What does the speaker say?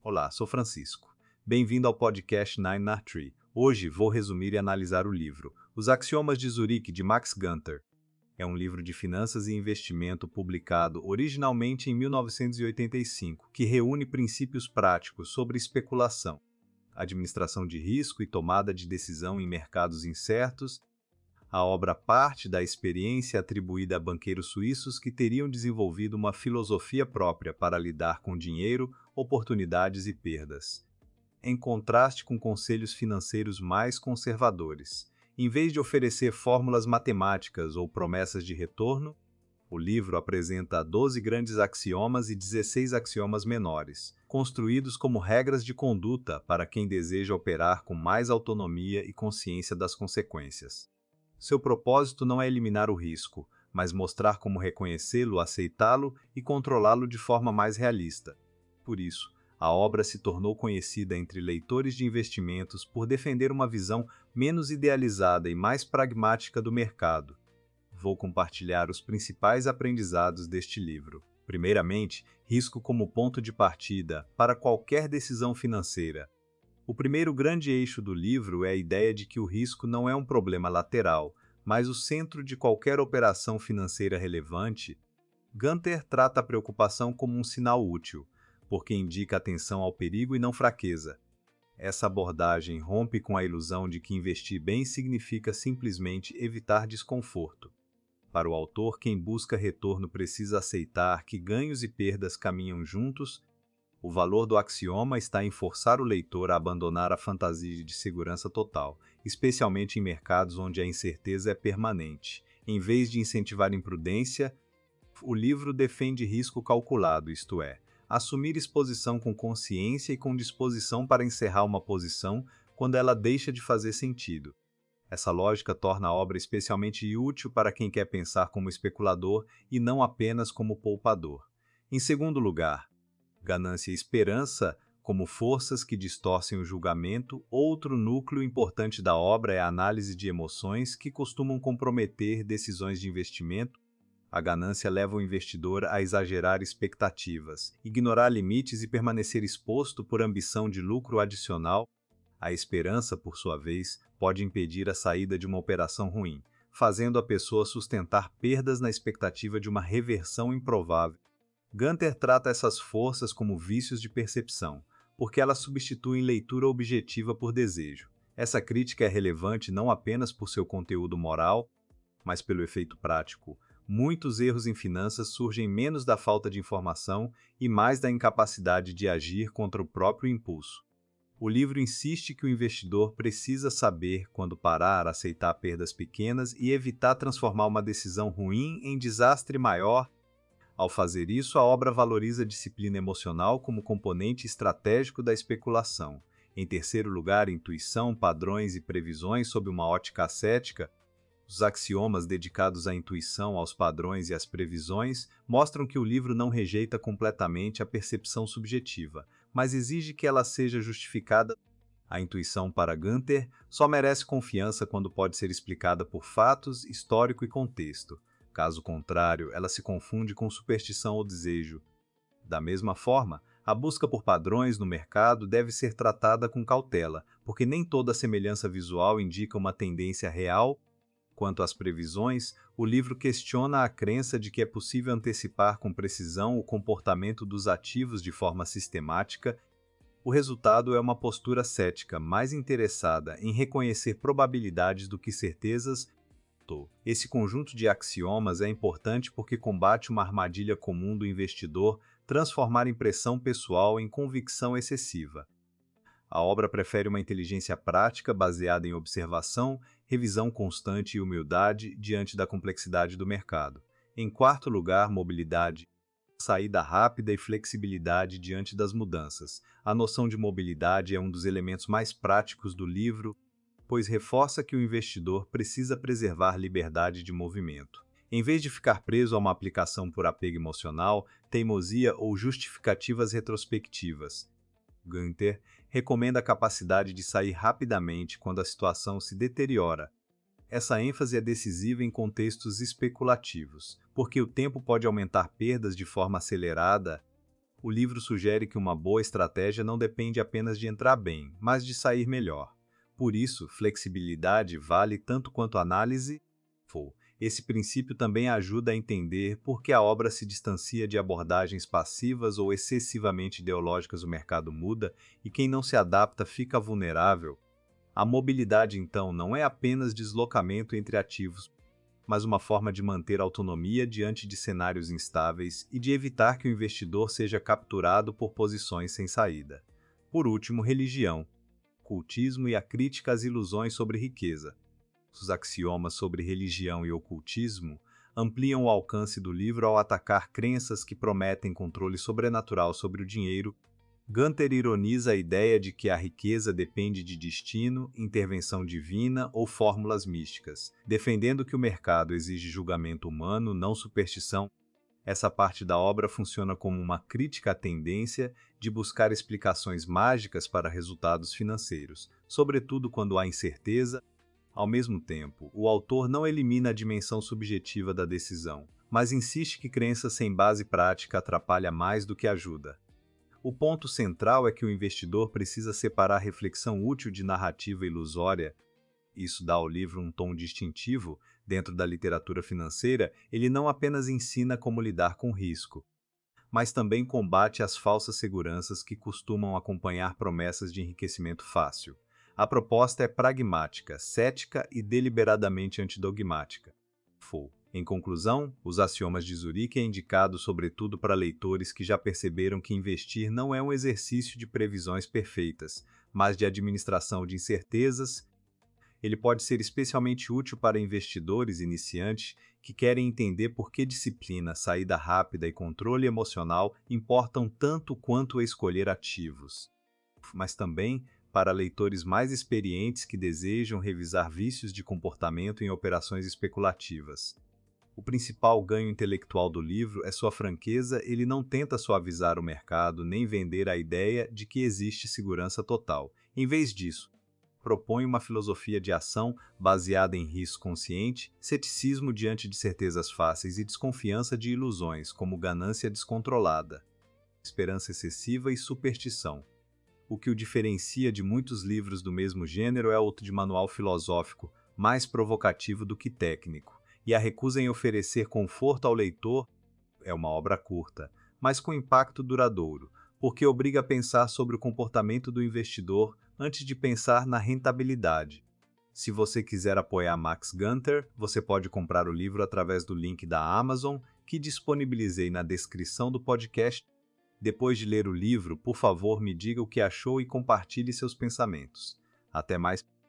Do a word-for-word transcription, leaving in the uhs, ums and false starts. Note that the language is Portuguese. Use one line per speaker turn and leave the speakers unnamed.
Olá, sou Francisco. Bem-vindo ao podcast Nine na Tree. Hoje vou resumir e analisar o livro Os Axiomas de Zurique, de Max Gunther. É um livro de finanças e investimento publicado originalmente em mil novecentos e oitenta e cinco, que reúne princípios práticos sobre especulação, administração de risco e tomada de decisão em mercados incertos. A obra parte da experiência atribuída a banqueiros suíços que teriam desenvolvido uma filosofia própria para lidar com dinheiro, oportunidades e perdas, em contraste com conselhos financeiros mais conservadores. Em vez de oferecer fórmulas matemáticas ou promessas de retorno, o livro apresenta doze grandes axiomas e dezesseis axiomas menores, construídos como regras de conduta para quem deseja operar com mais autonomia e consciência das consequências. Seu propósito não é eliminar o risco, mas mostrar como reconhecê-lo, aceitá-lo e controlá-lo de forma mais realista. Por isso, a obra se tornou conhecida entre leitores de investimentos por defender uma visão menos idealizada e mais pragmática do mercado. Vou compartilhar os principais aprendizados deste livro. Primeiramente, risco como ponto de partida para qualquer decisão financeira. O primeiro grande eixo do livro é a ideia de que o risco não é um problema lateral, mas o centro de qualquer operação financeira relevante. Gunther trata a preocupação como um sinal útil, porque indica atenção ao perigo e não fraqueza. Essa abordagem rompe com a ilusão de que investir bem significa simplesmente evitar desconforto. Para o autor, quem busca retorno precisa aceitar que ganhos e perdas caminham juntos. O valor do axioma está em forçar o leitor a abandonar a fantasia de segurança total, especialmente em mercados onde a incerteza é permanente. Em vez de incentivar imprudência, o livro defende risco calculado, isto é, assumir exposição com consciência e com disposição para encerrar uma posição quando ela deixa de fazer sentido. Essa lógica torna a obra especialmente útil para quem quer pensar como especulador e não apenas como poupador. Em segundo lugar, ganância e esperança como forças que distorcem o julgamento. Outro núcleo importante da obra é a análise de emoções que costumam comprometer decisões de investimento. A ganância leva o investidor a exagerar expectativas, ignorar limites e permanecer exposto por ambição de lucro adicional. A esperança, por sua vez, pode impedir a saída de uma operação ruim, fazendo a pessoa sustentar perdas na expectativa de uma reversão improvável. Gunther trata essas forças como vícios de percepção, porque elas substituem leitura objetiva por desejo. Essa crítica é relevante não apenas por seu conteúdo moral, mas pelo efeito prático. Muitos erros em finanças surgem menos da falta de informação e mais da incapacidade de agir contra o próprio impulso. O livro insiste que o investidor precisa saber quando parar, aceitar perdas pequenas e evitar transformar uma decisão ruim em desastre maior. Ao fazer isso, a obra valoriza a disciplina emocional como componente estratégico da especulação. Em terceiro lugar, intuição, padrões e previsões sob uma ótica ascética. Os axiomas dedicados à intuição, aos padrões e às previsões mostram que o livro não rejeita completamente a percepção subjetiva, mas exige que ela seja justificada. A intuição para Gunther só merece confiança quando pode ser explicada por fatos, histórico e contexto. Caso contrário, ela se confunde com superstição ou desejo. Da mesma forma, a busca por padrões no mercado deve ser tratada com cautela, porque nem toda semelhança visual indica uma tendência real. Quanto às previsões, o livro questiona a crença de que é possível antecipar com precisão o comportamento dos ativos de forma sistemática. O resultado é uma postura cética, mais interessada em reconhecer probabilidades do que certezas. Esse conjunto de axiomas é importante porque combate uma armadilha comum do investidor, transformar impressão pessoal em convicção excessiva. A obra prefere uma inteligência prática baseada em observação, revisão constante e humildade diante da complexidade do mercado. Em quarto lugar, mobilidade, saída rápida e flexibilidade diante das mudanças. A noção de mobilidade é um dos elementos mais práticos do livro, pois reforça que o investidor precisa preservar liberdade de movimento. Em vez de ficar preso a uma aplicação por apego emocional, teimosia ou justificativas retrospectivas, Gunther recomenda a capacidade de sair rapidamente quando a situação se deteriora. Essa ênfase é decisiva em contextos especulativos, porque o tempo pode aumentar perdas de forma acelerada. O livro sugere que uma boa estratégia não depende apenas de entrar bem, mas de sair melhor. Por isso, flexibilidade vale tanto quanto análise. Esse princípio também ajuda a entender por que a obra se distancia de abordagens passivas ou excessivamente ideológicas. O mercado muda e quem não se adapta fica vulnerável. A mobilidade, então, não é apenas deslocamento entre ativos, mas uma forma de manter autonomia diante de cenários instáveis e de evitar que o investidor seja capturado por posições sem saída. Por último, religião, ocultismo e a crítica às ilusões sobre riqueza. Os axiomas sobre religião e ocultismo ampliam o alcance do livro ao atacar crenças que prometem controle sobrenatural sobre o dinheiro. Gunter ironiza a ideia de que a riqueza depende de destino, intervenção divina ou fórmulas místicas, defendendo que o mercado exige julgamento humano, não superstição. Essa parte da obra funciona como uma crítica à tendência de buscar explicações mágicas para resultados financeiros, sobretudo quando há incerteza. Ao mesmo tempo, o autor não elimina a dimensão subjetiva da decisão, mas insiste que crença sem base prática atrapalha mais do que ajuda. O ponto central é que o investidor precisa separar reflexão útil de narrativa ilusória. Isso dá ao livro um tom distintivo. Dentro da literatura financeira, ele não apenas ensina como lidar com risco, mas também combate as falsas seguranças que costumam acompanhar promessas de enriquecimento fácil. A proposta é pragmática, cética e deliberadamente antidogmática. Em conclusão, Os Axiomas de Zurique é indicado sobretudo para leitores que já perceberam que investir não é um exercício de previsões perfeitas, mas de administração de incertezas. Ele pode ser especialmente útil para investidores iniciantes que querem entender por que disciplina, saída rápida e controle emocional importam tanto quanto escolher ativos. Mas também para leitores mais experientes que desejam revisar vícios de comportamento em operações especulativas. O principal ganho intelectual do livro é sua franqueza. Ele não tenta suavizar o mercado nem vender a ideia de que existe segurança total. Em vez disso, propõe uma filosofia de ação baseada em risco consciente, ceticismo diante de certezas fáceis e desconfiança de ilusões, como ganância descontrolada, esperança excessiva e superstição. O que o diferencia de muitos livros do mesmo gênero é o de manual filosófico, mais provocativo do que técnico, e a recusa em oferecer conforto ao leitor. É uma obra curta, mas com impacto duradouro, porque obriga a pensar sobre o comportamento do investidor antes de pensar na rentabilidade. Se você quiser apoiar Max Gunter, você pode comprar o livro através do link da Amazon, que disponibilizei na descrição do podcast. Depois de ler o livro, por favor, me diga o que achou e compartilhe seus pensamentos. Até mais!